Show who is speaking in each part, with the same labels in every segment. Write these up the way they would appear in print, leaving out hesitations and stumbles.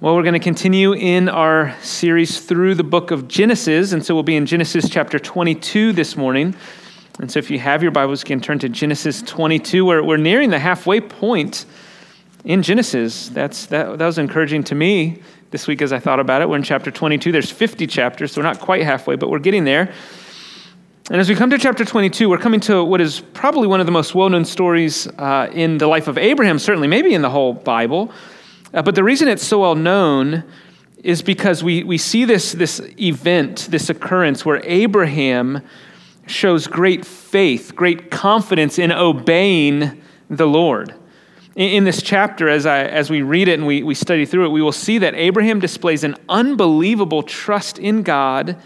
Speaker 1: Well, we're going to continue in our series through the book of Genesis, and so we'll be in Genesis chapter 22 this morning. And so if you have your Bibles, you can turn to Genesis 22. We're nearing the halfway point in Genesis. That was encouraging to me this week as I thought about it. We're in chapter 22. There's 50 chapters, so we're not quite halfway, but we're getting there. And as we come to chapter 22, we're coming to what is probably one of the most well-known stories in the life of Abraham, certainly, maybe in the whole Bible. But the reason it's so well known is because we see this event, this occurrence where Abraham shows great faith, great confidence in obeying the Lord. In this chapter, as we read it and we study through it, we will see that Abraham displays an unbelievable trust in God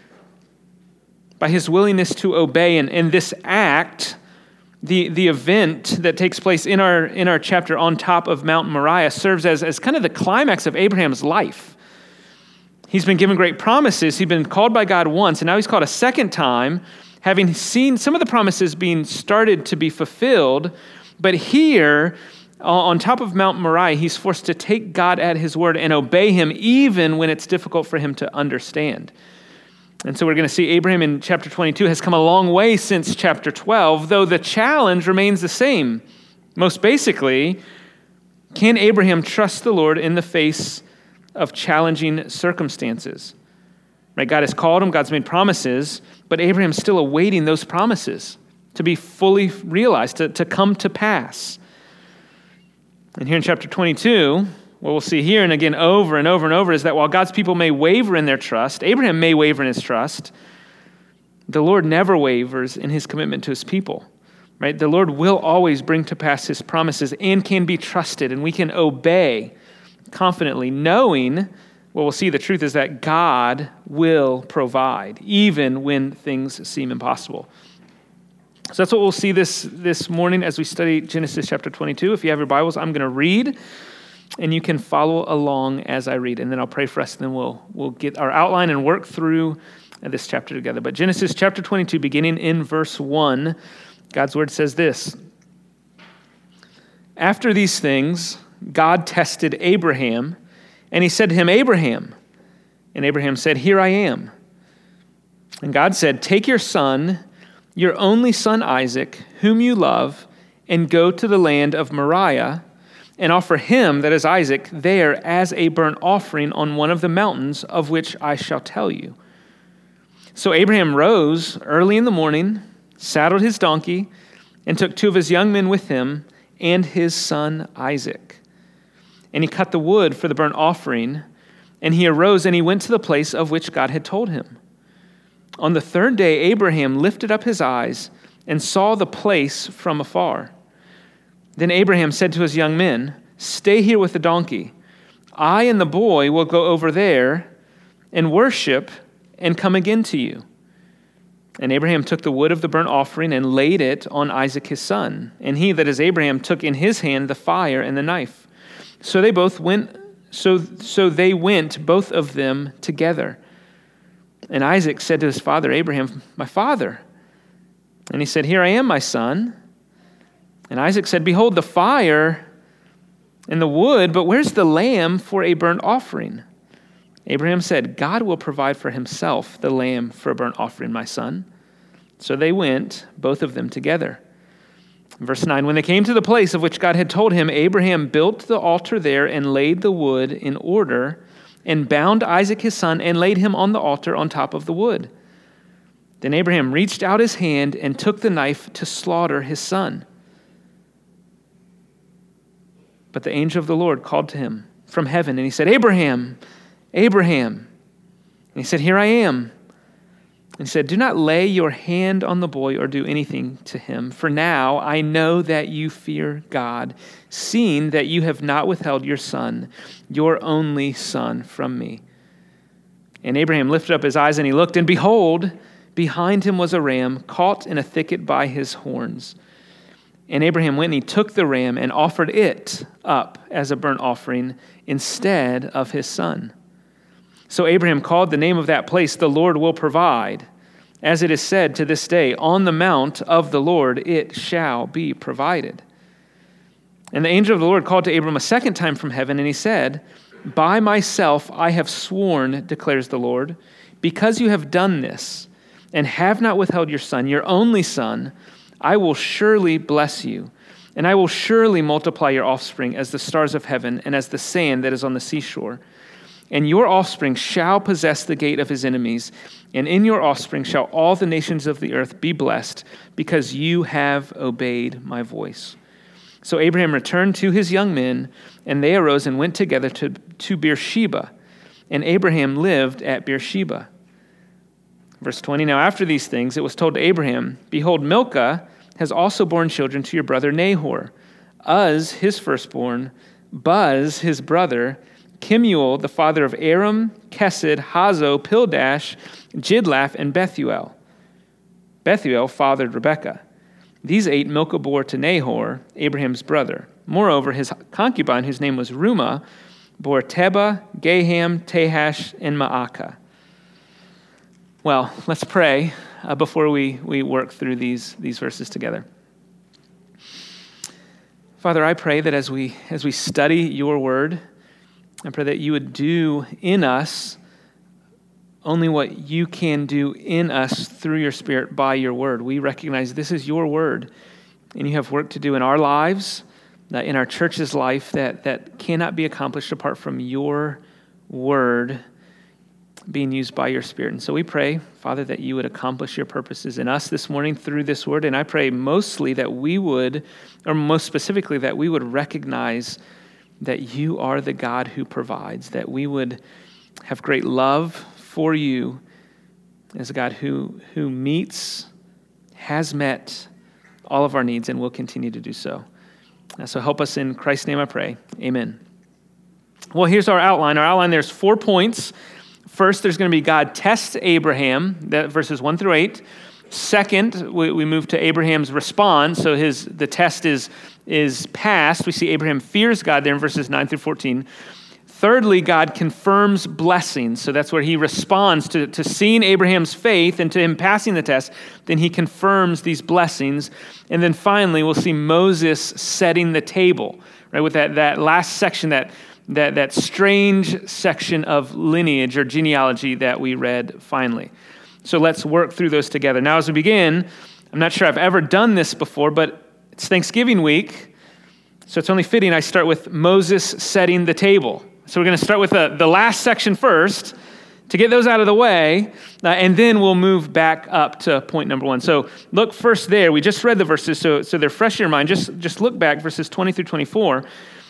Speaker 1: by his willingness to obey. And this act, the event that takes place in our chapter on top of Mount Moriah, serves as kind of the climax of Abraham's life. He's been given great promises. He's been called by God once, and now he's called a second time, having seen some of the promises being started to be fulfilled. But here, on top of Mount Moriah, he's forced to take God at his word and obey him, even when it's difficult for him to understand. And so we're going to see Abraham in chapter 22 has come a long way since chapter 12, though the challenge remains the same. Most basically, can Abraham trust the Lord in the face of challenging circumstances? Right? God has called him, God's made promises, but Abraham's still awaiting those promises to be fully realized, to come to pass. And here in chapter 22, what we'll see here and again over and over and over is that while God's people may waver in their trust, Abraham may waver in his trust, the Lord never wavers in his commitment to his people. Right? The Lord will always bring to pass his promises and can be trusted, and we can obey confidently, knowing what we'll see the truth is that God will provide, even when things seem impossible. So that's what we'll see this morning as we study Genesis chapter 22. If you have your Bibles, I'm going to read, and you can follow along as I read, and then I'll pray for us, and then we'll get our outline and work through this chapter together. But Genesis chapter 22, beginning in verse 1, God's word says this: "After these things, God tested Abraham, and he said to him, 'Abraham.' And Abraham said, 'Here I am.' And God said, 'Take your son, your only son Isaac, whom you love, and go to the land of Moriah, and offer him,'" that is Isaac, "'there as a burnt offering on one of the mountains of which I shall tell you.' So Abraham rose early in the morning, saddled his donkey, and took 2 of his young men with him and his son Isaac. And he cut the wood for the burnt offering, and he arose and he went to the place of which God had told him. On the third day, Abraham lifted up his eyes and saw the place from afar. Then Abraham said to his young men, 'Stay here with the donkey. I and the boy will go over there and worship and come again to you.' And Abraham took the wood of the burnt offering and laid it on Isaac his son. And he," that is Abraham, "took in his hand the fire and the knife. So they went, both of them together. And Isaac said to his father Abraham, 'My father.' And he said, 'Here I am, my son.' And Isaac said, 'Behold, the fire and the wood, but where's the lamb for a burnt offering?' Abraham said, 'God will provide for himself the lamb for a burnt offering, my son.' So they went, both of them together." Verse 9, "When they came to the place of which God had told him, Abraham built the altar there and laid the wood in order, and bound Isaac his son and laid him on the altar on top of the wood. Then Abraham reached out his hand and took the knife to slaughter his son. But the angel of the Lord called to him from heaven, and he said, 'Abraham, Abraham.' And he said, 'Here I am.' And he said, 'Do not lay your hand on the boy or do anything to him, for now I know that you fear God, seeing that you have not withheld your son, your only son, from me.' And Abraham lifted up his eyes and he looked, and behold, behind him was a ram caught in a thicket by his horns. And Abraham went and he took the ram and offered it up as a burnt offering instead of his son. So Abraham called the name of that place, 'The Lord will provide.' As it is said to this day, 'On the mount of the Lord it shall be provided.' And the angel of the Lord called to Abram a second time from heaven, and he said, By myself I have sworn, declares the Lord, because you have done this and have not withheld your son, your only son, I will surely bless you, and I will surely multiply your offspring as the stars of heaven and as the sand that is on the seashore. And your offspring shall possess the gate of his enemies, and in your offspring shall all the nations of the earth be blessed, because you have obeyed my voice. So Abraham returned to his young men, and they arose and went together to Beersheba, and Abraham lived at Beersheba. Verse 20, now after these things, it was told to Abraham, behold, Milcah has also borne children to your brother Nahor, Uz, his firstborn, Buz, his brother, Kemuel, the father of Aram, Kesed, Hazo, Pildash, Jidlaph, and Bethuel. Bethuel fathered Rebekah. These 8 Milcah bore to Nahor, Abraham's brother. Moreover, his concubine, whose name was Rumah, bore Tebah, Gaham, Tahash, and Maacah. Well, let's pray before we work through these verses together. Father, I pray that as we study your word, I pray that you would do in us only what you can do in us through your Spirit by your word. We recognize this is your word, and you have work to do in our lives, in our church's life, that cannot be accomplished apart from your word being used by your Spirit. And so we pray, Father, that you would accomplish your purposes in us this morning through this word. And I pray mostly that we would, or most specifically, that we would recognize that you are the God who provides, that we would have great love for you as a God who meets, has met all of our needs, and will continue to do so. So help us in Christ's name, I pray. Amen. Well, here's our outline. Our outline, there's 4 points. First, there's going to be God tests Abraham, that verses 1 through 8. Second, we move to Abraham's response. So the test is passed. We see Abraham fears God there in verses 9 through 14. Thirdly, God confirms blessings. So that's where he responds to seeing Abraham's faith and to him passing the test. Then he confirms these blessings. And then finally, we'll see Moses setting the table, right? With that last section, that strange section of lineage or genealogy that we read finally. So let's work through those together. Now, as we begin, I'm not sure I've ever done this before, but it's Thanksgiving week. So it's only fitting I start with Moses setting the table. So we're going to start with the last section first to get those out of the way, and then we'll move back up to point number 1. So look first there. We just read the verses, so they're fresh in your mind. Just look back, verses 20 through 24.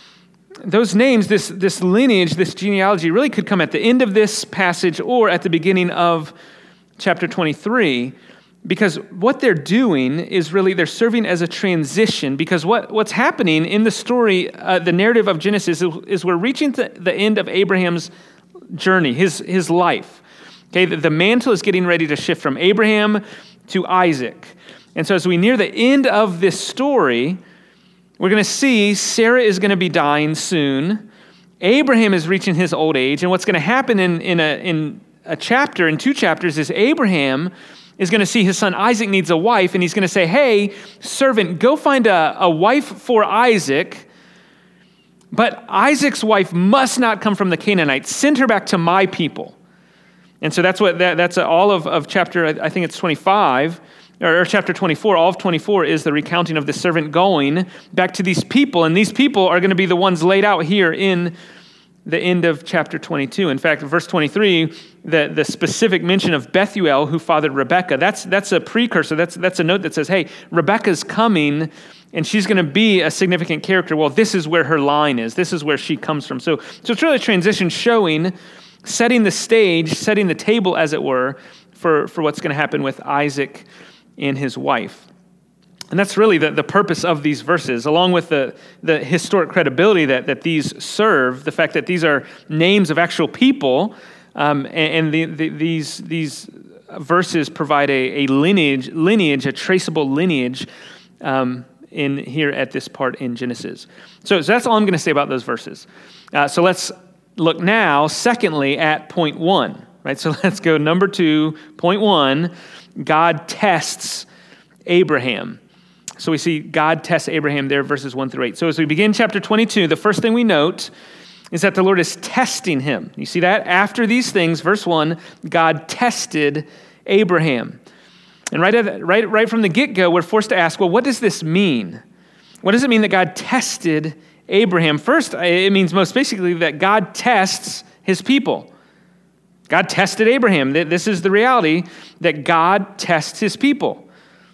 Speaker 1: Those names, this lineage, this genealogy really could come at the end of this passage or at the beginning of chapter 23, because what they're doing is really they're serving as a transition, because what's happening in the story, the narrative of Genesis, is we're reaching to the end of Abraham's journey, his life. Okay, the mantle is getting ready to shift from Abraham to Isaac. And so as we near the end of this story, we're going to see Sarah is going to be dying soon. Abraham is reaching his old age. And what's going to happen in a chapter, in 2 chapters, is Abraham is going to see his son Isaac needs a wife. And he's going to say, hey, servant, go find a wife for Isaac. But Isaac's wife must not come from the Canaanites. Send her back to my people. And so that's all of chapter, I think it's 25, or chapter 24, all of 24 is the recounting of the servant going back to these people. And these people are going to be the ones laid out here in the end of chapter 22. In fact, verse 23, the specific mention of Bethuel, who fathered Rebekah, that's a precursor. That's a note that says, hey, Rebekah's coming, and she's going to be a significant character. Well, this is where her line is. This is where she comes from. So it's really a transition showing, setting the stage, setting the table, as it were, for what's going to happen with Isaac and his wife. And that's really the purpose of these verses, along with the historic credibility that these serve, the fact that these are names of actual people, and these verses provide a lineage, a traceable lineage in here at this part in Genesis. So that's all I'm going to say about those verses. So let's look now, secondly, at point 1. Right? So let's go number 2, point 1, God tests Abraham. So we see God tests Abraham there, verses 1 through 8. So as we begin chapter 22, the first thing we note is that the Lord is testing him. You see that? After these things, verse 1, God tested Abraham. And right from the get-go, we're forced to ask, well, what does this mean? What does it mean that God tested Abraham? First, it means most basically that God tests his people. God tested Abraham. This is the reality that God tests his people.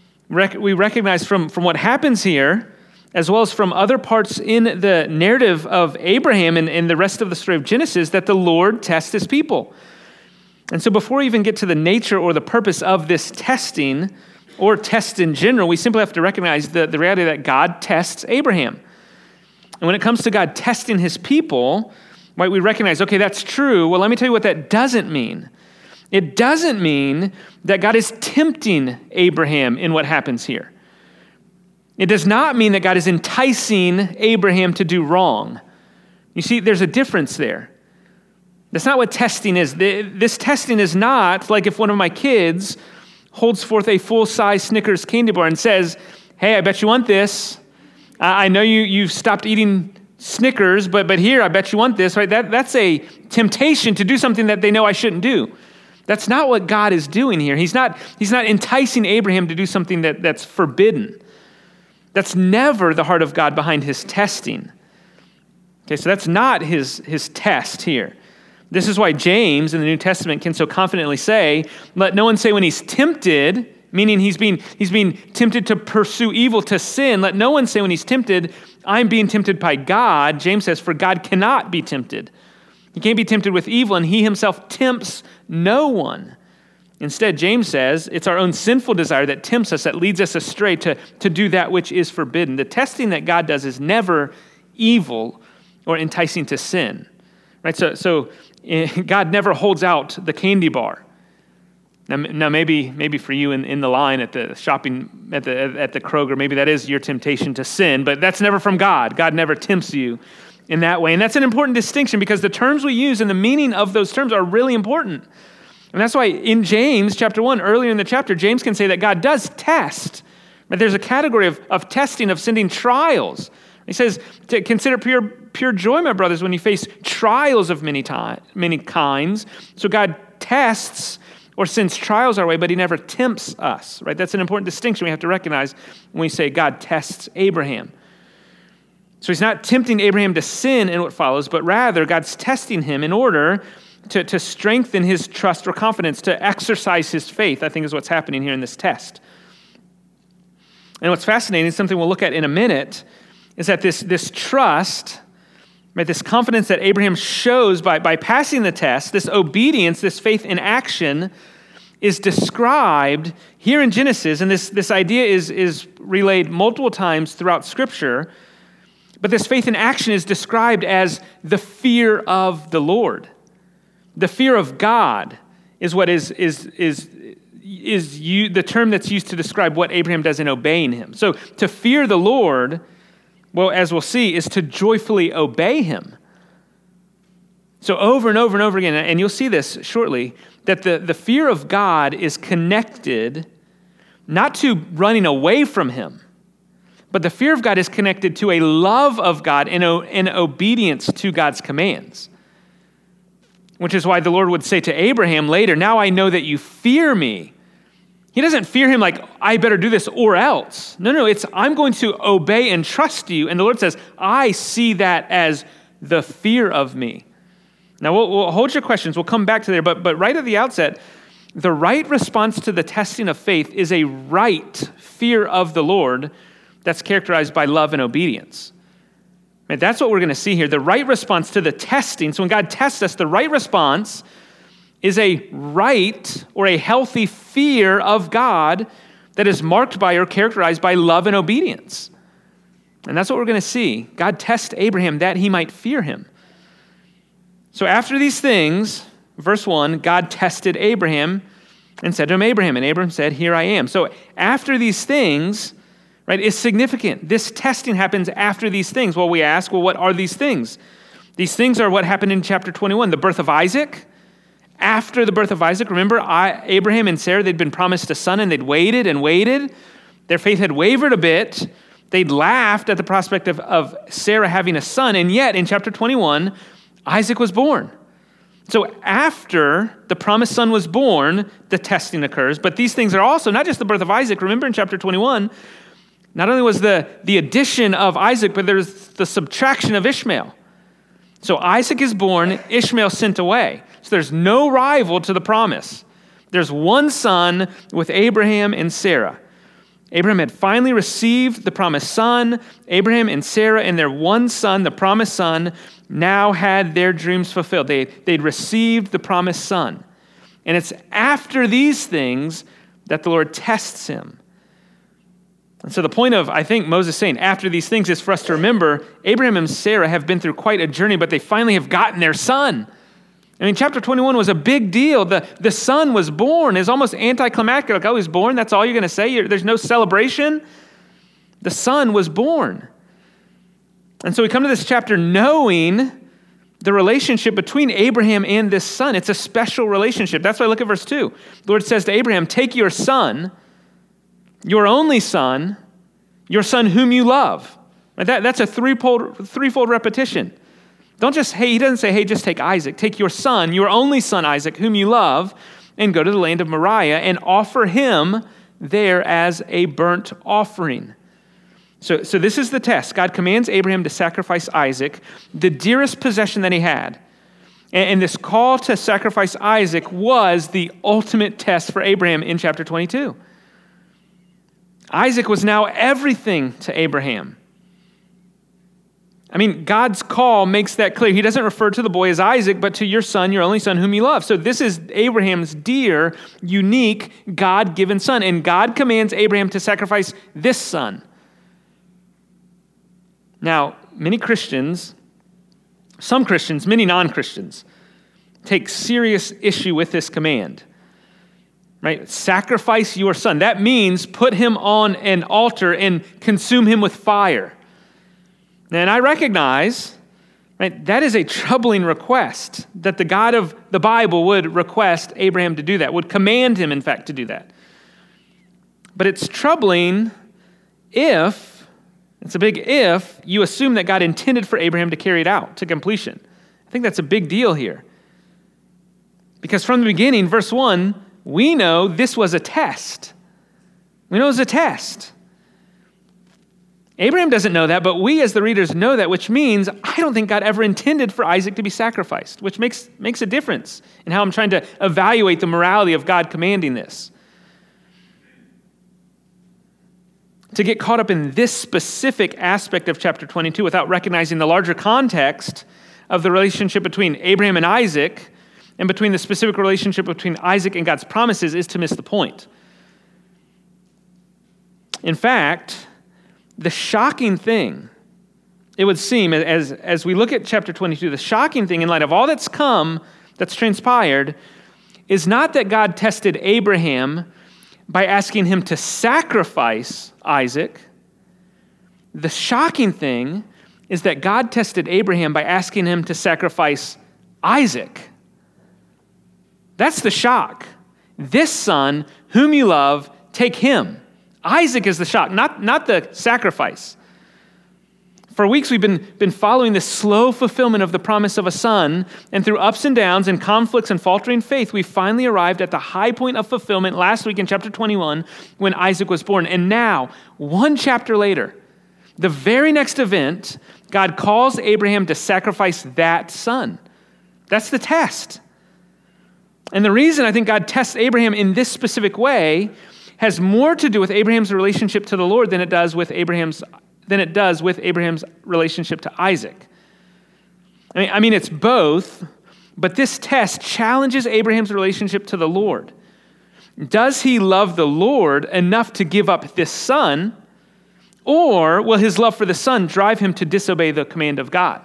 Speaker 1: We recognize from what happens here, as well as from other parts in the narrative of Abraham and the rest of the story of Genesis, that the Lord tests his people. And so before we even get to the nature or the purpose of this testing, or test in general, we simply have to recognize the reality that God tests Abraham. And when it comes to God testing his people, right, we recognize, okay, that's true. Well, let me tell you what that doesn't mean. It doesn't mean that God is tempting Abraham in what happens here. It does not mean that God is enticing Abraham to do wrong. You see, there's a difference there. That's not what testing is. This testing is not like if one of my kids holds forth a full-size Snickers candy bar and says, hey, I bet you want this. I know you've stopped eating Snickers, but here, I bet you want this. Right? That's a temptation to do something that they know I shouldn't do. That's not what God is doing here. He's not enticing Abraham to do something that's forbidden. That's never the heart of God behind his testing. Okay, so that's not his test here. This is why James in the New Testament can so confidently say, let no one say when he's tempted, meaning he's being tempted to pursue evil, to sin. Let no one say when he's tempted, I'm being tempted by God. James says, for God cannot be tempted. He can't be tempted with evil, and he himself tempts no one. Instead, James says, it's our own sinful desire that tempts us, that leads us astray to do that which is forbidden. The testing that God does is never evil or enticing to sin. Right? So God never holds out the candy bar. Now maybe for you in the line at the shopping at the Kroger, maybe that is your temptation to sin, but that's never from God. God never tempts you in that way. And that's an important distinction because the terms we use and the meaning of those terms are really important. And that's why in James chapter 1, earlier in the chapter, James can say that God does test. But there's a category of testing, of sending trials. He says, to consider pure joy, my brothers, when you face trials of many kinds. So God tests or sends trials our way, but he never tempts us, right? That's an important distinction we have to recognize when we say God tests Abraham. So he's not tempting Abraham to sin in what follows, but rather God's testing him in order to strengthen his trust or confidence, to exercise his faith, I think is what's happening here in this test. And what's fascinating, something we'll look at in a minute, is that this trust, right, this confidence that Abraham shows by passing the test, this obedience, this faith in action, is described here in Genesis, and this idea is relayed multiple times throughout Scripture, but this faith in action is described as the fear of the Lord. The fear of God is what is the term that's used to describe what Abraham does in obeying him. So to fear the Lord, well, as we'll see, is to joyfully obey him. So over and over and over again, and you'll see this shortly, that the fear of God is connected not to running away from him, but the fear of God is connected to a love of God and obedience to God's commands. Which is why the Lord would say to Abraham later, now I know that you fear me. He doesn't fear him like, I better do this or else. No, it's I'm going to obey and trust you. And the Lord says, I see that as the fear of me. Now, we'll hold your questions. We'll come back to there. But right at the outset, the right response to the testing of faith is a right fear of the Lord that's characterized by love and obedience. And that's what we're going to see here. The right response to the testing. So when God tests us, the right response is a right or a healthy fear of God that is marked by or characterized by love and obedience. And that's what we're going to see. God tests Abraham that he might fear him. So after these things, verse 1, God tested Abraham and said to him, Abraham. And Abraham said, here I am. So after these things, right, is significant. This testing happens after these things. Well, we ask, what are these things? These things are what happened in chapter 21, the birth of Isaac. After the birth of Isaac, remember, Abraham and Sarah, they'd been promised a son, and they'd waited and waited. Their faith had wavered a bit. They'd laughed at the prospect of Sarah having a son, and yet in chapter 21, Isaac was born. So after the promised son was born, the testing occurs. But these things are also not just the birth of Isaac. Remember in chapter 21, not only was the addition of Isaac, but there's the subtraction of Ishmael. So Isaac is born, Ishmael sent away. So there's no rival to the promise. There's one son with Abraham and Sarah. Abraham had finally received the promised son. Abraham and Sarah and their one son, the promised son, now had their dreams fulfilled. They'd received the promised son. And it's after these things that the Lord tests him. And so the point of, I think, Moses saying after these things is for us to remember Abraham and Sarah have been through quite a journey, but they finally have gotten their son. I mean, chapter 21 was a big deal. The son was born. It's almost anticlimactic. Like, oh, he's born? That's all you're going to say? There's no celebration? The son was born. And so we come to this chapter knowing the relationship between Abraham and this son. It's a special relationship. That's why I look at verse 2. The Lord says to Abraham, take your son, your only son, your son whom you love. Right? That's a threefold repetition. Don't just, he doesn't say, just take Isaac. Take your son, your only son Isaac, whom you love, and go to the land of Moriah and offer him there as a burnt offering. So this is the test. God commands Abraham to sacrifice Isaac, the dearest possession that he had. And this call to sacrifice Isaac was the ultimate test for Abraham in chapter 22. Isaac was now everything to Abraham. I mean, God's call makes that clear. He doesn't refer to the boy as Isaac, but to your son, your only son, whom you love. So this is Abraham's dear, unique, God-given son. And God commands Abraham to sacrifice this son. Now, many Christians, some Christians, many non-Christians, take serious issue with this command. Right? Sacrifice your son. That means put him on an altar and consume him with fire. And I recognize, right, that is a troubling request, that the God of the Bible would request Abraham to do that, would command him, in fact, to do that. But it's troubling if, it's a big if, you assume that God intended for Abraham to carry it out to completion. I think that's a big deal here. Because from the beginning, verse 1, we know this was a test. We know it was a test. Abraham doesn't know that, but we as the readers know that, which means I don't think God ever intended for Isaac to be sacrificed, which makes a difference in how I'm trying to evaluate the morality of God commanding this. To get caught up in this specific aspect of chapter 22 without recognizing the larger context of the relationship between Abraham and Isaac and between the specific relationship between Isaac and God's promises is to miss the point. In fact, the shocking thing, it would seem, as we look at chapter 22, the shocking thing in light of all that's transpired, is not that God tested Abraham by asking him to sacrifice Isaac. The shocking thing is that God tested Abraham by asking him to sacrifice Isaac. That's the shock. This son, whom you love, take him. Isaac is the shock, not the sacrifice. For weeks we've been following this slow fulfillment of the promise of a son, and through ups and downs and conflicts and faltering faith, we finally arrived at the high point of fulfillment last week in chapter 21 when Isaac was born. And now, one chapter later, the very next event, God calls Abraham to sacrifice that son. That's the test. And the reason I think God tests Abraham in this specific way has more to do with Abraham's relationship to the Lord than it does with Abraham's relationship to Isaac. I mean, it's both, but this test challenges Abraham's relationship to the Lord. Does he love the Lord enough to give up this son, or will his love for the son drive him to disobey the command of God?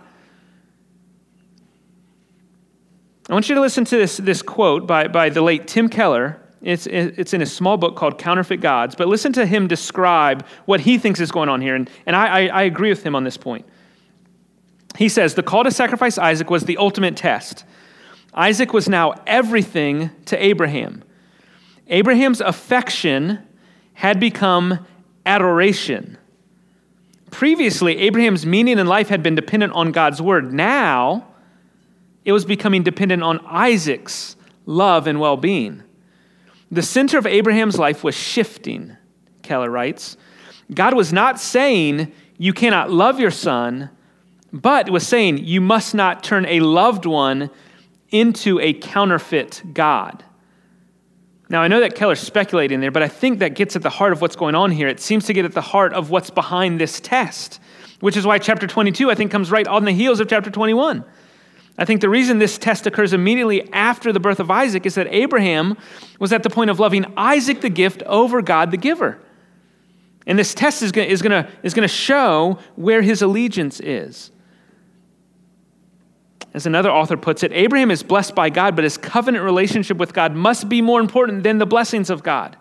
Speaker 1: I want you to listen to this quote by the late Tim Keller. It's in a small book called Counterfeit Gods, but listen to him describe what he thinks is going on here, and I agree with him on this point. He says, the call to sacrifice Isaac was the ultimate test. Isaac was now everything to Abraham. Abraham's affection had become adoration. Previously, Abraham's meaning in life had been dependent on God's word. Now, it was becoming dependent on Isaac's love and well-being. The center of Abraham's life was shifting, Keller writes. God was not saying, you cannot love your son, but was saying, you must not turn a loved one into a counterfeit God. Now, I know that Keller's speculating there, but I think that gets at the heart of what's going on here. It seems to get at the heart of what's behind this test, which is why chapter 22, I think, comes right on the heels of chapter 21. I think the reason this test occurs immediately after the birth of Isaac is that Abraham was at the point of loving Isaac the gift over God the giver. And this test is going to show where his allegiance is. As another author puts it, Abraham is blessed by God, but his covenant relationship with God must be more important than the blessings of God.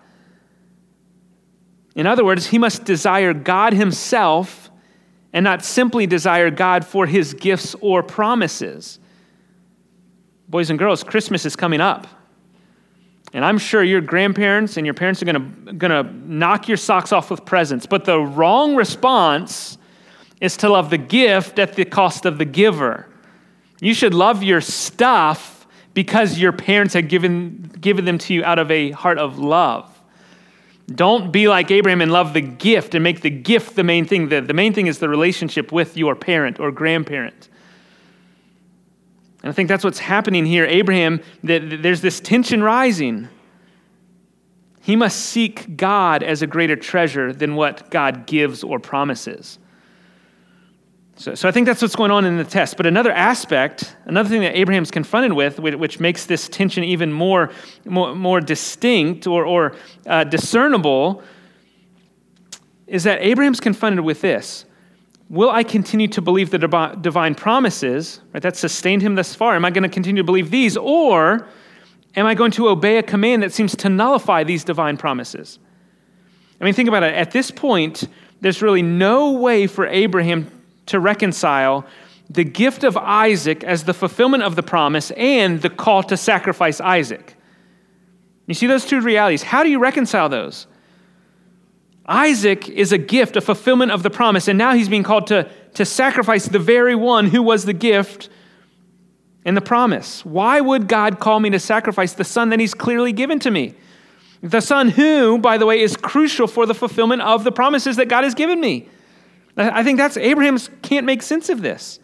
Speaker 1: In other words, he must desire God himself and not simply desire God for his gifts or promises. Boys and girls, Christmas is coming up. And I'm sure your grandparents and your parents are going to knock your socks off with presents. But the wrong response is to love the gift at the cost of the giver. You should love your stuff because your parents had given them to you out of a heart of love. Don't be like Abraham and love the gift and make the gift the main thing. The main thing is the relationship with your parent or grandparent. And I think that's what's happening here. Abraham, there's this tension rising. He must seek God as a greater treasure than what God gives or promises. So I think that's what's going on in the test. But another aspect, another thing that Abraham's confronted with, which makes this tension even more distinct or discernible, is that Abraham's confronted with this. Will I continue to believe the divine promises, right, that sustained him thus far? Am I going to continue to believe these? Or am I going to obey a command that seems to nullify these divine promises? I mean, think about it. At this point, there's really no way for Abraham to reconcile the gift of Isaac as the fulfillment of the promise and the call to sacrifice Isaac. You see those two realities. How do you reconcile those? Isaac is a gift, a fulfillment of the promise, and now he's being called to sacrifice the very one who was the gift and the promise. Why would God call me to sacrifice the son that he's clearly given to me? The son who, by the way, is crucial for the fulfillment of the promises that God has given me. I think that's Abraham can't make sense of this.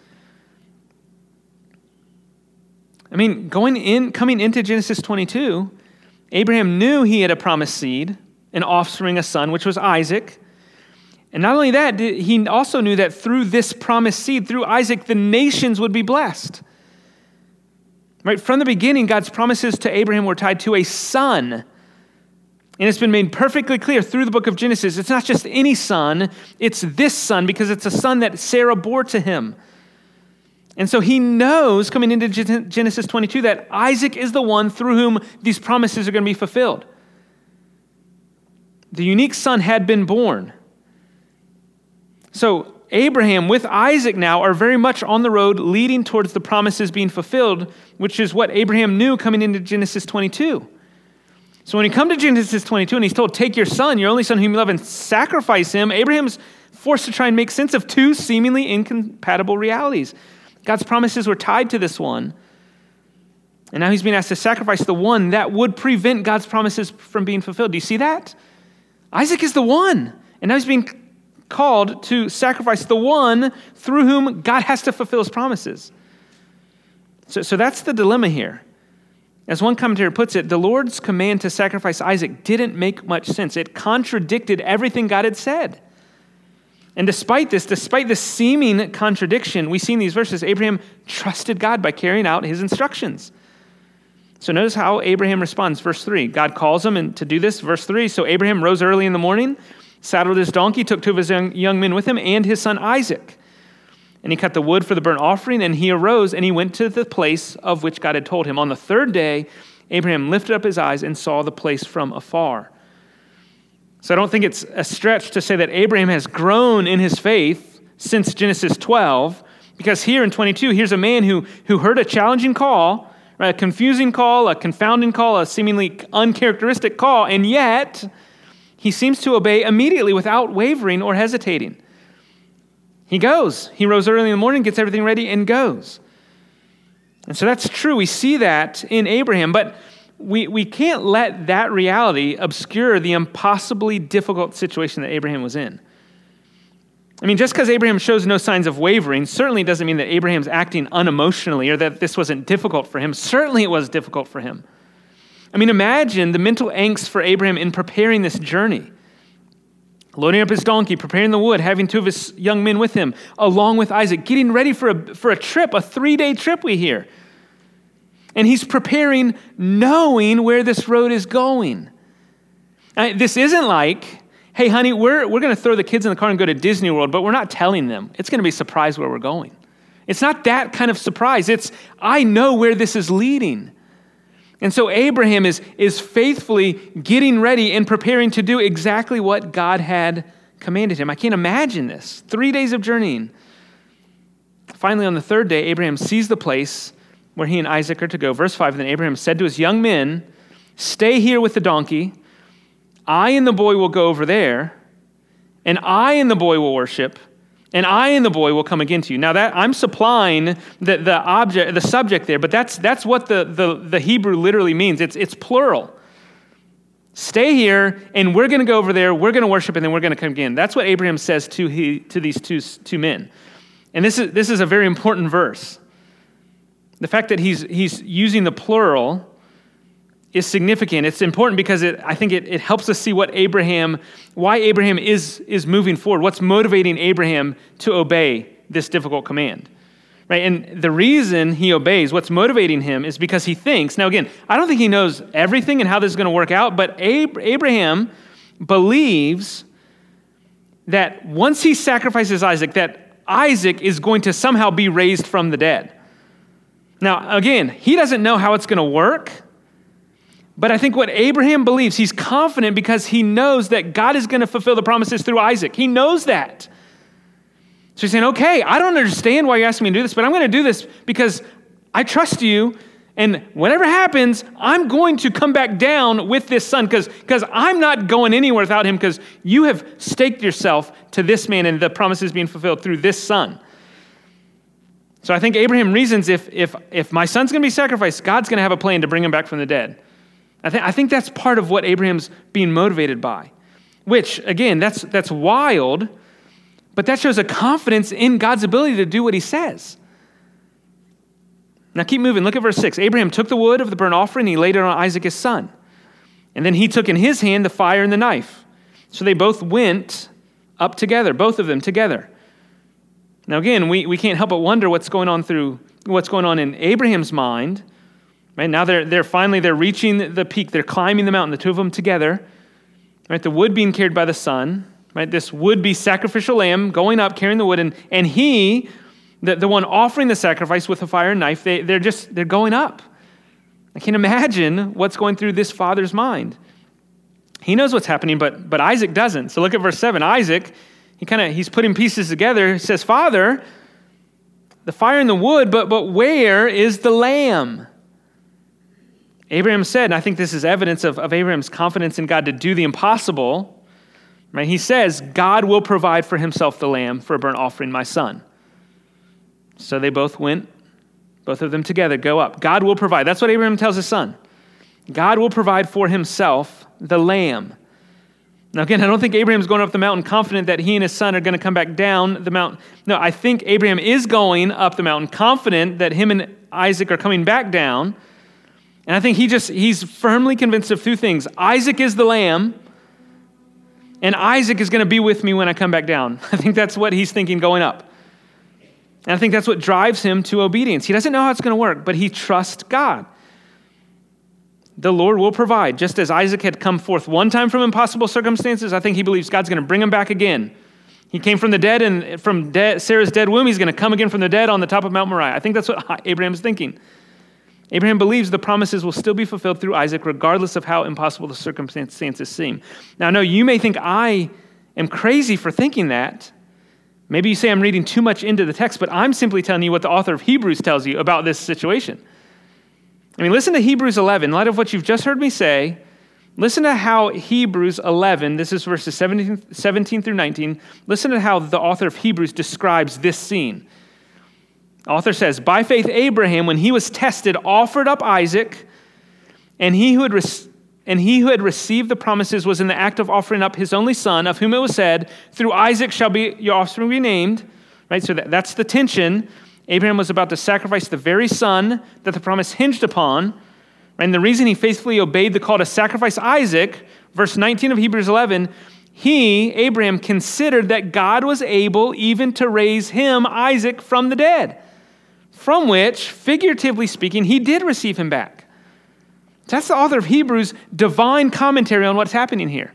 Speaker 1: I mean, coming into Genesis 22, Abraham knew he had a promised seed, an offspring, a son, which was Isaac. And not only that, he also knew that through this promised seed, through Isaac, the nations would be blessed. Right? From the beginning, God's promises to Abraham were tied to a son. And it's been made perfectly clear through the book of Genesis. It's not just any son, it's this son because it's a son that Sarah bore to him. And so he knows coming into Genesis 22 that Isaac is the one through whom these promises are going to be fulfilled. The unique son had been born. So Abraham with Isaac now are very much on the road leading towards the promises being fulfilled, which is what Abraham knew coming into Genesis 22. So when you come to Genesis 22 and he's told, take your son, your only son whom you love, and sacrifice him, Abraham's forced to try and make sense of two seemingly incompatible realities. God's promises were tied to this one, and now he's being asked to sacrifice the one that would prevent God's promises from being fulfilled. Do you see that? Isaac is the one, and now he's being called to sacrifice the one through whom God has to fulfill his promises. So that's the dilemma here. As one commentator puts it, the Lord's command to sacrifice Isaac didn't make much sense. It contradicted everything God had said. And despite this seeming contradiction, we see in these verses, Abraham trusted God by carrying out his instructions. So notice how Abraham responds. Verse 3, God calls him to do this. Verse 3, so Abraham rose early in the morning, saddled his donkey, took two of his young men with him, and his son Isaac. And he cut the wood for the burnt offering, and he arose, and he went to the place of which God had told him. On the third day, Abraham lifted up his eyes and saw the place from afar. So I don't think it's a stretch to say that Abraham has grown in his faith since Genesis 12, because here in 22, here's a man who heard a challenging call, right, a confusing call, a confounding call, a seemingly uncharacteristic call, and yet he seems to obey immediately without wavering or hesitating. He goes. He rose early in the morning, gets everything ready, and goes. And so that's true. We see that in Abraham, but we can't let that reality obscure the impossibly difficult situation that Abraham was in. I mean, just because Abraham shows no signs of wavering certainly doesn't mean that Abraham's acting unemotionally or that this wasn't difficult for him. Certainly it was difficult for him. I mean, imagine the mental angst for Abraham in preparing this journey. Loading up his donkey, preparing the wood, having two of his young men with him, along with Isaac, getting ready for a trip, a 3-day trip we hear. And he's preparing knowing where this road is going. This isn't like, hey, honey, we're going to throw the kids in the car and go to Disney World, but we're not telling them. It's going to be a surprise where we're going. It's not that kind of surprise. It's, I know where this is leading. And so Abraham is faithfully getting ready and preparing to do exactly what God had commanded him. I can't imagine this. 3 days of journeying. Finally, on the third day, Abraham sees the place where he and Isaac are to go. Verse 5, then Abraham said to his young men, stay here with the donkey. I and the boy will go over there, and I and the boy will worship, and I and the boy will come again to you. Now that I'm supplying the subject there, but that's what the Hebrew literally means. It's plural. Stay here, and we're going to go over there. We're going to worship, and then we're going to come again. That's what Abraham says to these two men, and this is a very important verse. The fact that he's using the plural is significant. It's important because I think it helps us see why Abraham is moving forward, what's motivating Abraham to obey this difficult command. Right? And the reason he obeys, what's motivating him is because he thinks, now again, I don't think he knows everything and how this is going to work out, but Abraham believes that once he sacrifices Isaac, that Isaac is going to somehow be raised from the dead. Now, again, he doesn't know how it's going to work, but I think what Abraham believes, he's confident because he knows that God is going to fulfill the promises through Isaac. He knows that. So he's saying, okay, I don't understand why you're asking me to do this, but I'm going to do this because I trust you, and whatever happens, I'm going to come back down with this son because I'm not going anywhere without him because you have staked yourself to this man and the promises being fulfilled through this son. So I think Abraham reasons if my son's going to be sacrificed, God's going to have a plan to bring him back from the dead. I think that's part of what Abraham's being motivated by, which, again, that's wild, but that shows a confidence in God's ability to do what he says. Now keep moving. Look at verse 6. Abraham took the wood of the burnt offering, and he laid it on Isaac his son. And then he took in his hand the fire and the knife. So they both went up together, both of them together. Now again, we can't help but wonder what's going on in Abraham's mind. Right now they're reaching the peak. They're climbing the mountain, the two of them together. Right, the wood being carried by the son. Right, this would-be sacrificial lamb going up, carrying the wood, and he, the one offering the sacrifice with the fire and knife, they're going up. I can't imagine what's going through this father's mind. He knows what's happening, but Isaac doesn't. So look at verse 7. Isaac, he's putting pieces together. He says, Father, the fire and the wood, but where is the lamb? Abraham said, and I think this is evidence of Abraham's confidence in God to do the impossible. Right? He says, God will provide for himself the lamb for a burnt offering, my son. So they both went, both of them together, go up. God will provide. That's what Abraham tells his son. God will provide for himself the lamb. Now again, I don't think Abraham's going up the mountain confident that he and his son are going to come back down the mountain. No, I think Abraham is going up the mountain confident that him and Isaac are coming back down. And I think he's firmly convinced of two things. Isaac is the lamb, and Isaac is going to be with me when I come back down. I think that's what he's thinking going up. And I think that's what drives him to obedience. He doesn't know how it's going to work, but he trusts God. The Lord will provide. Just as Isaac had come forth one time from impossible circumstances, I think he believes God's going to bring him back again. He came from the dead, and from Sarah's dead womb, he's going to come again from the dead on the top of Mount Moriah. I think that's what Abraham's thinking. Abraham believes the promises will still be fulfilled through Isaac, regardless of how impossible the circumstances seem. Now, I know you may think I am crazy for thinking that. Maybe you say I'm reading too much into the text, but I'm simply telling you what the author of Hebrews tells you about this situation. I mean, listen to Hebrews 11. In light of what you've just heard me say, listen to how Hebrews 11, this is verses 17 through 19, listen to how the author of Hebrews describes this scene. The author says, by faith Abraham, when he was tested, offered up Isaac, and he who had received the promises was in the act of offering up his only son, of whom it was said, through Isaac shall be your offspring be named. Right? So that's the tension. Abraham was about to sacrifice the very son that the promise hinged upon. And the reason he faithfully obeyed the call to sacrifice Isaac, verse 19 of Hebrews 11, he, Abraham, considered that God was able even to raise him, Isaac, from the dead, from which, figuratively speaking, he did receive him back. That's the author of Hebrews' divine commentary on what's happening here.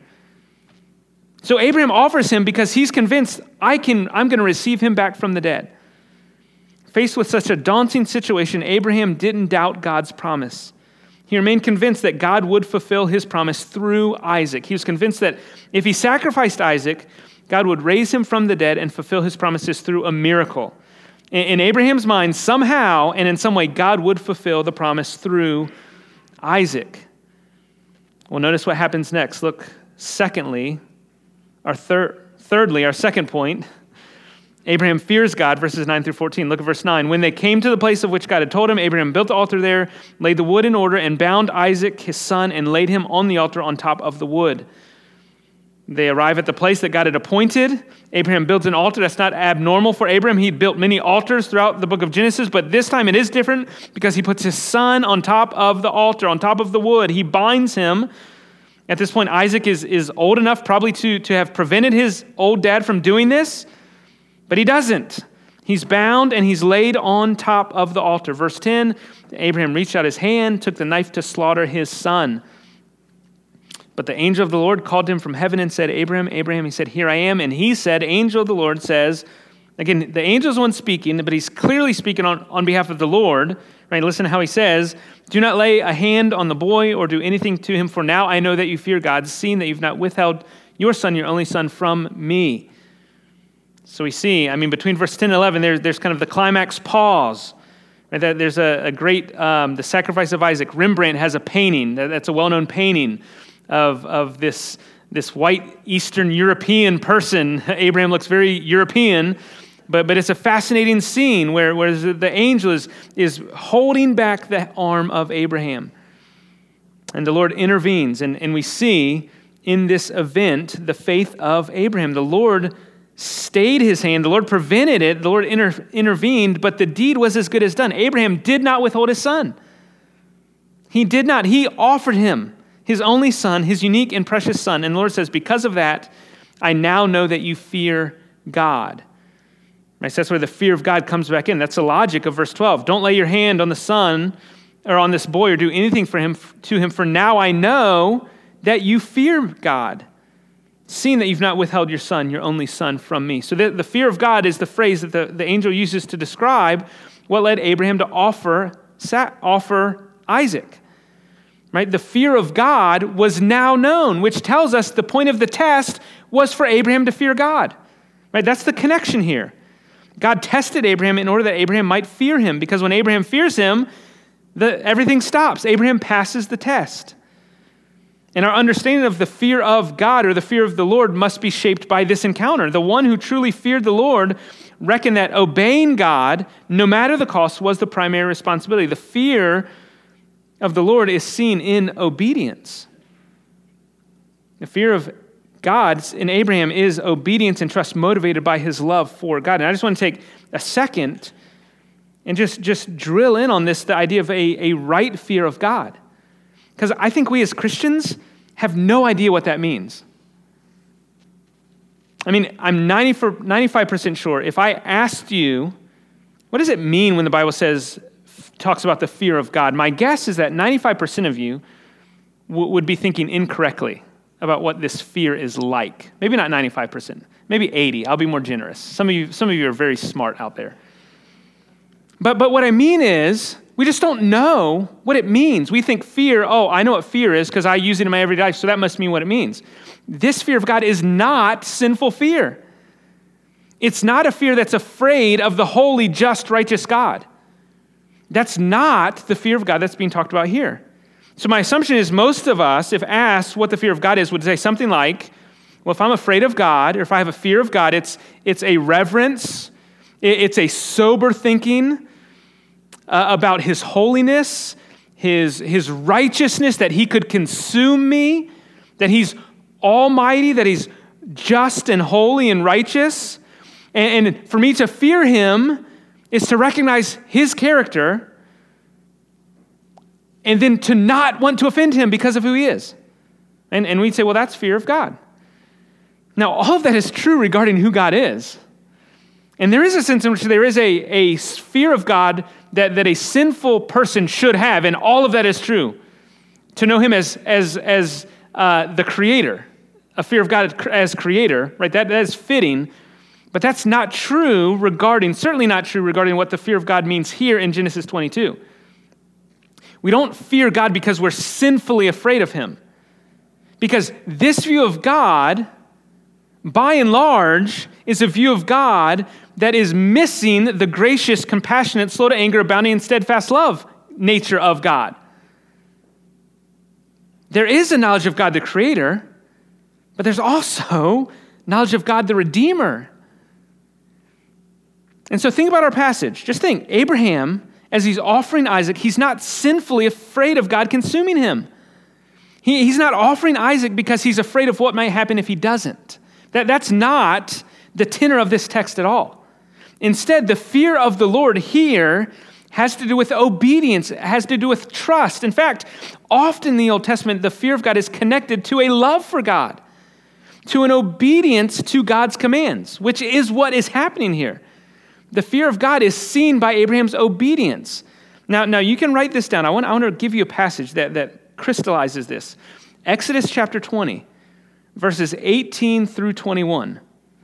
Speaker 1: So Abraham offers him because he's convinced, I'm going to receive him back from the dead. Faced with such a daunting situation, Abraham didn't doubt God's promise. He remained convinced that God would fulfill his promise through Isaac. He was convinced that if he sacrificed Isaac, God would raise him from the dead and fulfill his promises through a miracle. In Abraham's mind, somehow and in some way, God would fulfill the promise through Isaac. Well, notice what happens next. Look, thirdly, our second point, Abraham fears God, verses 9 through 14. Look at verse 9. When they came to the place of which God had told him, Abraham built the altar there, laid the wood in order, and bound Isaac, his son, and laid him on the altar on top of the wood. They arrive at the place that God had appointed. Abraham builds an altar. That's not abnormal for Abraham. He'd built many altars throughout the book of Genesis, but this time it is different because he puts his son on top of the altar, on top of the wood. He binds him. At this point, Isaac is old enough probably to have prevented his old dad from doing this, but he doesn't. He's bound and he's laid on top of the altar. Verse 10, Abraham reached out his hand, took the knife to slaughter his son. But the angel of the Lord called to him from heaven and said, Abraham, Abraham. He said, here I am. And he said, angel of the Lord says, again, the angel's the one speaking, but he's clearly speaking on behalf of the Lord. Right? Listen to how he says, do not lay a hand on the boy or do anything to him, for now I know that you fear God, seeing that you've not withheld your son, your only son, from me. So we see, between verse 10 and 11, there's kind of the climax pause. Right? There's a great, the sacrifice of Isaac. Rembrandt has a painting, that's a well-known painting of this white Eastern European person. Abraham looks very European, but it's a fascinating scene where the angel is holding back the arm of Abraham. And the Lord intervenes, and we see in this event the faith of Abraham. The Lord stayed his hand. The Lord prevented it. The Lord intervened, but the deed was as good as done. Abraham did not withhold his son. He did not. He offered him his only son, his unique and precious son. And the Lord says, because of that, I now know that you fear God. Right? So that's where the fear of God comes back in. That's the logic of verse 12. Don't lay your hand on the son or on this boy or do anything to him, for now I know that you fear God, seeing that you've not withheld your son, your only son, from me. So the fear of God is the phrase that the angel uses to describe what led Abraham to offer Isaac. Right? The fear of God was now known, which tells us the point of the test was for Abraham to fear God. Right? That's the connection here. God tested Abraham in order that Abraham might fear him, because when Abraham fears him, everything stops. Abraham passes the test. And our understanding of the fear of God or the fear of the Lord must be shaped by this encounter. The one who truly feared the Lord reckoned that obeying God, no matter the cost, was the primary responsibility. The fear of the Lord is seen in obedience. The fear of God in Abraham is obedience and trust motivated by his love for God. And I just want to take a second and just drill in on this, the idea of a right fear of God. Because I think we as Christians have no idea what that means. I'm 95% sure if I asked you, what does it mean when the Bible talks about the fear of God? My guess is that 95% of you would be thinking incorrectly about what this fear is like. Maybe not 95%, maybe 80%. I'll be more generous. Some of you are very smart out there. But what I mean is, we just don't know what it means. We think fear, I know what fear is because I use it in my everyday life, so that must mean what it means. This fear of God is not sinful fear. It's not a fear that's afraid of the holy, just, righteous God. That's not the fear of God that's being talked about here. So my assumption is most of us, if asked what the fear of God is, would say something like, well, if I'm afraid of God, or if I have a fear of God, it's a reverence, It's a sober thinking about his holiness, his righteousness, that he could consume me, that he's almighty, that he's just and holy and righteous. And for me to fear him is to recognize his character and then to not want to offend him because of who he is. And we'd say, well, that's fear of God. Now, all of that is true regarding who God is. And there is a sense in which there is a fear of God that a sinful person should have, and all of that is true. To know him as the creator, a fear of God as creator, right? That is fitting, but that's not true certainly not true regarding what the fear of God means here in Genesis 22. We don't fear God because we're sinfully afraid of him. Because this view of God, by and large, is a view of God that is missing the gracious, compassionate, slow to anger, abounding in steadfast love nature of God. There is a knowledge of God the Creator, but there's also knowledge of God the Redeemer. And so think about our passage. Just think, Abraham, as he's offering Isaac, he's not sinfully afraid of God consuming him. He's not offering Isaac because he's afraid of what might happen if he doesn't. That's not the tenor of this text at all. Instead, the fear of the Lord here has to do with obedience. It has to do with trust. In fact, often in the Old Testament, the fear of God is connected to a love for God, to an obedience to God's commands, which is what is happening here. The fear of God is seen by Abraham's obedience. Now you can write this down. I want to give you a passage that crystallizes this. Exodus chapter 20, verses 18 through 21.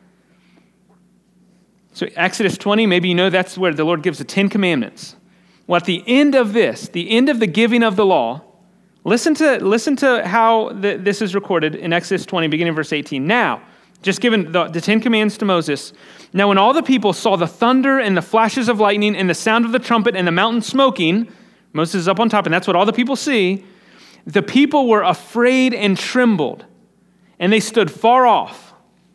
Speaker 1: So Exodus 20, maybe you know that's where the Lord gives the 10 Commandments. Well, at the end of this, the end of the giving of the law, listen to how this is recorded in Exodus 20, beginning verse 18. Now, just given the 10 commands to Moses, now when all the people saw the thunder and the flashes of lightning and the sound of the trumpet and the mountain smoking, Moses is up on top, and that's what all the people see, the people were afraid and trembled, and they stood far off.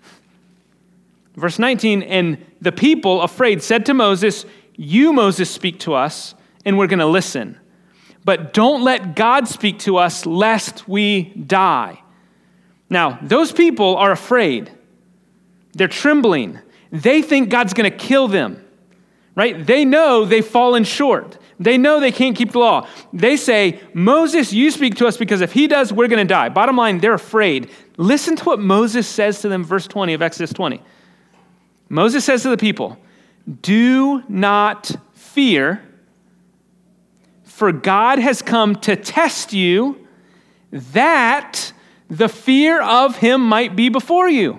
Speaker 1: Verse 19, and the people, afraid, said to Moses, you, Moses, speak to us, and we're going to listen. But don't let God speak to us, lest we die. Now, those people are afraid. They're trembling. They think God's going to kill them, right? They know they've fallen short. They know they can't keep the law. They say, Moses, you speak to us because if he does, we're going to die. Bottom line, they're afraid. Listen to what Moses says to them, verse 20 of Exodus 20. Moses says to the people, do not fear, for God has come to test you, that the fear of him might be before you,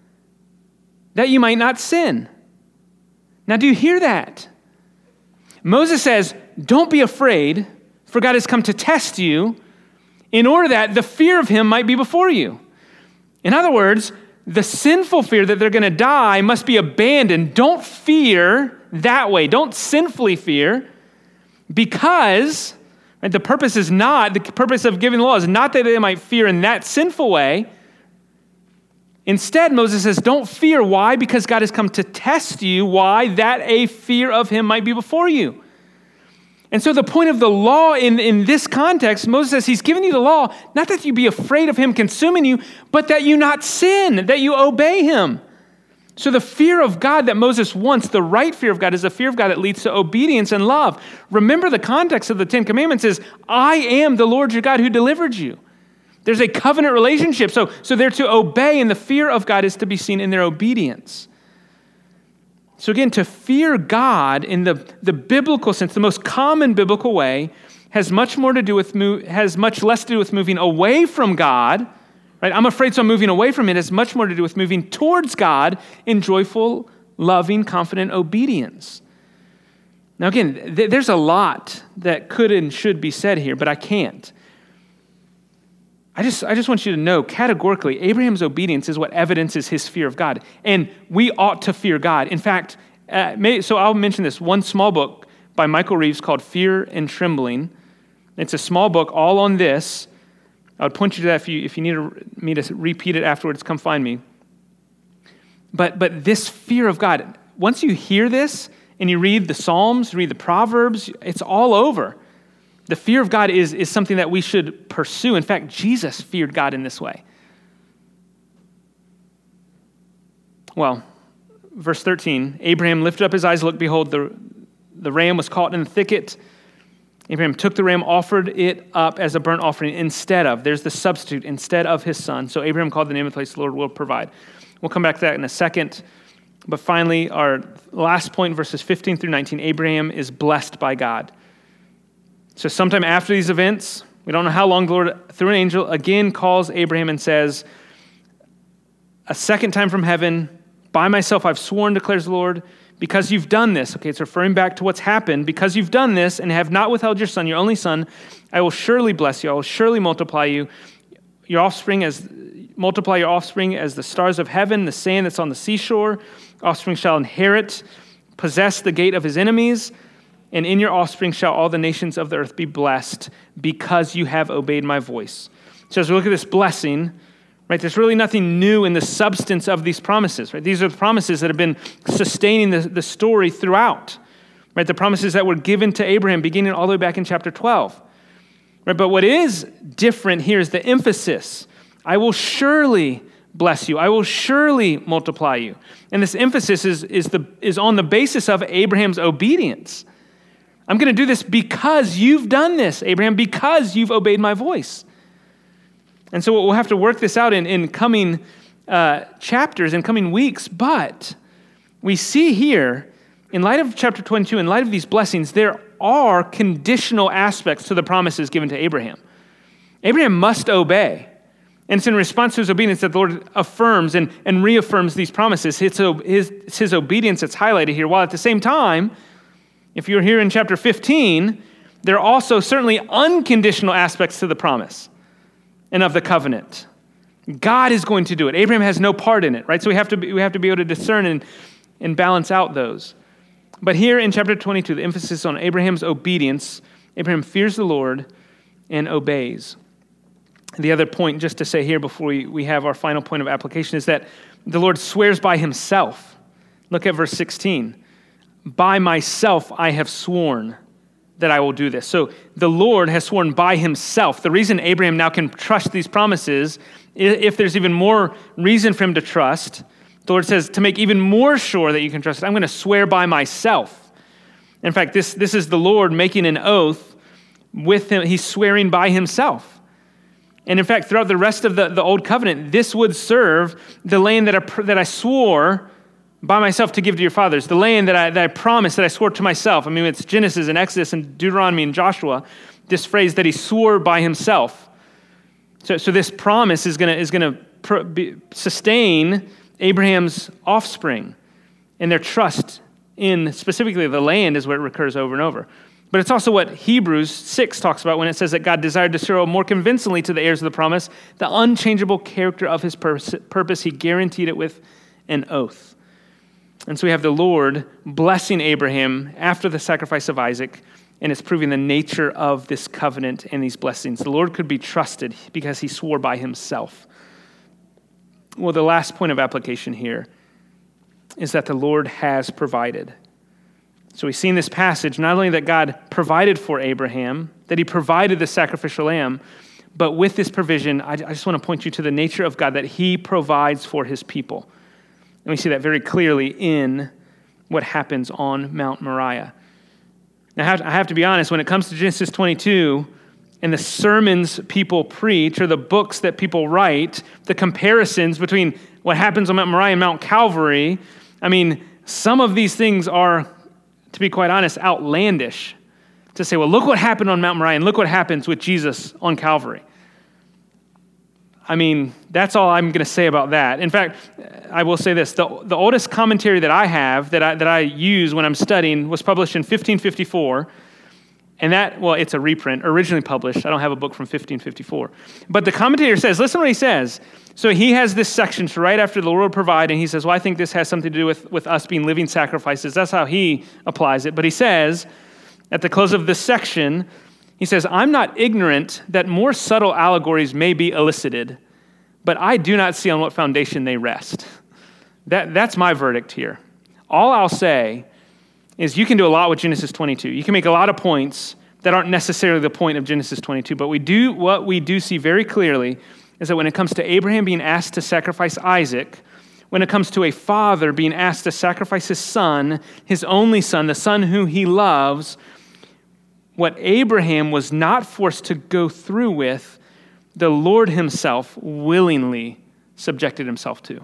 Speaker 1: that you might not sin. Now, do you hear that? Moses says, don't be afraid, for God has come to test you in order that the fear of him might be before you. In other words, the sinful fear that they're going to die must be abandoned. Don't fear that way. Don't sinfully fear, because the purpose of giving the law is not that they might fear in that sinful way. Instead, Moses says, don't fear. Why? Because God has come to test you. Why? That a fear of him might be before you. And so the point of the law in this context, Moses says he's given you the law, not that you be afraid of him consuming you, but that you not sin, that you obey him. So the fear of God that Moses wants, the right fear of God, is a fear of God that leads to obedience and love. Remember, the context of the 10 Commandments is, I am the Lord your God who delivered you. There's a covenant relationship. So they're to obey, and the fear of God is to be seen in their obedience. So again, to fear God in the biblical sense, the most common biblical way, has much less to do with moving away from God. Right? I'm afraid, so I'm moving away from it. It has much more to do with moving towards God in joyful, loving, confident obedience. Now again, there's a lot that could and should be said here, but I can't. I just want you to know categorically, Abraham's obedience is what evidences his fear of God. And we ought to fear God. In fact, so I'll mention this one small book by Michael Reeves called Fear and Trembling. It's a small book all on this. I would point you to that if you need me to repeat it afterwards, come find me. But this fear of God, once you hear this and you read the Psalms, read the Proverbs, it's all over. The fear of God is something that we should pursue. In fact, Jesus feared God in this way. Well, verse 13, Abraham lifted up his eyes, looked, behold, the ram was caught in the thicket. Abraham took the ram, offered it up as a burnt offering there's the substitute, instead of his son. So Abraham called the name of the place, the Lord will provide. We'll come back to that in a second. But finally, our last point, verses 15 through 19, Abraham is blessed by God. So sometime after these events, we don't know how long, the Lord, through an angel, again calls Abraham and says, a second time from heaven, by myself I've sworn, declares the Lord, because you've done this. Okay, it's referring back to what's happened. Because you've done this and have not withheld your son, your only son, I will surely bless you. I will surely multiply you. Multiply your offspring as the stars of heaven, the sand that's on the seashore. Offspring shall inherit, possess the gate of his enemies, and in your offspring shall all the nations of the earth be blessed, because you have obeyed my voice. So as we look at this blessing, right, there's really nothing new in the substance of these promises. Right? These are the promises that have been sustaining the story throughout. Right? The promises that were given to Abraham beginning all the way back in chapter 12. Right? But what is different here is the emphasis. I will surely bless you. I will surely multiply you. And this emphasis is on the basis of Abraham's obedience. I'm going to do this because you've done this, Abraham, because you've obeyed my voice. And so we'll have to work this out in coming chapters, in coming weeks. But we see here, in light of chapter 22, in light of these blessings, there are conditional aspects to the promises given to Abraham. Abraham must obey. And it's in response to his obedience that the Lord affirms and reaffirms these promises. It's his obedience that's highlighted here, while at the same time, if you're here in chapter 15, there are also certainly unconditional aspects to the promise and of the covenant. God is going to do it. Abraham has no part in it, right? So we have to be able to discern and balance out those. But here in chapter 22, the emphasis on Abraham's obedience. Abraham fears the Lord and obeys. The other point, just to say here before we have our final point of application, is that the Lord swears by himself. Look at verse 16. By myself I have sworn that I will do this. So the Lord has sworn by himself. The reason Abraham now can trust these promises, if there's even more reason for him to trust, the Lord says, to make even more sure that you can trust it, I'm going to swear by myself. In fact, this is the Lord making an oath with him. He's swearing by himself. And in fact, throughout the rest of the Old Covenant, this would serve the land that I swore by myself to give to your fathers, the land that I promised, that I swore to myself. I mean, it's Genesis and Exodus and Deuteronomy and Joshua, this phrase that he swore by himself. So this promise is going to sustain Abraham's offspring and their trust in specifically the land is what it recurs over and over. But it's also what Hebrews 6 talks about when it says that God desired to show more convincingly to the heirs of the promise the unchangeable character of his purpose. He guaranteed it with an oath. And so we have the Lord blessing Abraham after the sacrifice of Isaac, and it's proving the nature of this covenant and these blessings. The Lord could be trusted because he swore by himself. Well, the last point of application here is that the Lord has provided. So we see in this passage not only that God provided for Abraham, that he provided the sacrificial lamb, but with this provision, I just want to point you to the nature of God, that he provides for his people. And we see that very clearly in what happens on Mount Moriah. Now, I have to be honest, when it comes to Genesis 22 and the sermons people preach or the books that people write, the comparisons between what happens on Mount Moriah and Mount Calvary, I mean, some of these things are, to be quite honest, outlandish. To say, well, look what happened on Mount Moriah and look what happens with Jesus on Calvary. I mean, that's all I'm going to say about that. In fact, I will say this. The oldest commentary that I have, that I use when I'm studying, was published in 1554. And it's a reprint, originally published. I don't have a book from 1554. But the commentator says, listen to what he says. So he has this section right after the Lord provide, and he says, well, I think this has something to do with us being living sacrifices. That's how he applies it. But he says, at the close of this section, he says, I'm not ignorant that more subtle allegories may be elicited, but I do not see on what foundation they rest. That's my verdict here. All I'll say is you can do a lot with Genesis 22. You can make a lot of points that aren't necessarily the point of Genesis 22, but what we do see very clearly is that when it comes to Abraham being asked to sacrifice Isaac, when it comes to a father being asked to sacrifice his son, his only son, the son who he loves, what Abraham was not forced to go through with, the Lord himself willingly subjected himself to.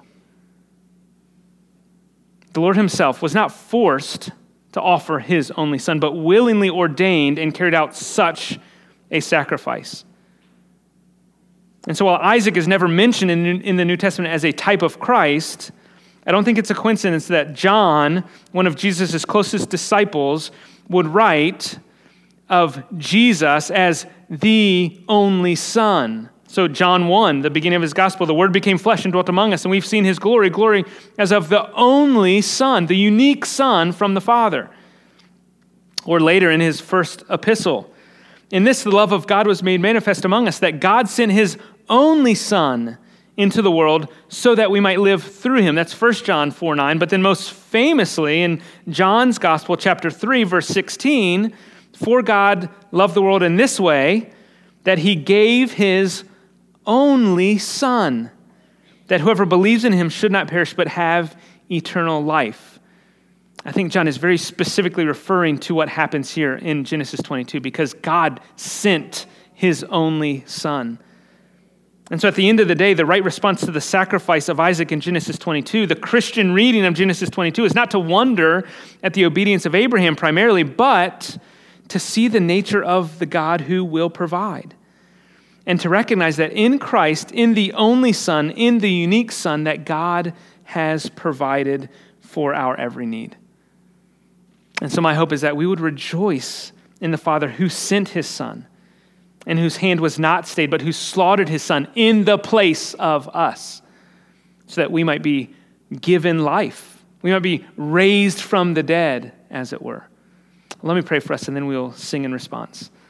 Speaker 1: The Lord himself was not forced to offer his only son, but willingly ordained and carried out such a sacrifice. And so while Isaac is never mentioned in the New Testament as a type of Christ, I don't think it's a coincidence that John, one of Jesus' closest disciples, would write of Jesus as the only Son. So John 1, the beginning of his gospel, the Word became flesh and dwelt among us, and we've seen his glory as of the only Son, the unique Son from the Father. Or later in his first epistle, in this the love of God was made manifest among us, that God sent his only Son into the world so that we might live through him. That's 1 John 4:9. But then most famously in John's Gospel, chapter 3, verse 16, for God loved the world in this way, that he gave his only Son, that whoever believes in him should not perish but have eternal life. I think John is very specifically referring to what happens here in Genesis 22 because God sent his only Son. And so at the end of the day, the right response to the sacrifice of Isaac in Genesis 22, the Christian reading of Genesis 22, is not to wonder at the obedience of Abraham primarily, but to see the nature of the God who will provide. And to recognize that in Christ, in the only Son, in the unique Son, that God has provided for our every need. And so my hope is that we would rejoice in the Father who sent his Son, and whose hand was not stayed, but who slaughtered his Son in the place of us, so that we might be given life. We might be raised from the dead, as it were. Let me pray for us, and then we'll sing in response.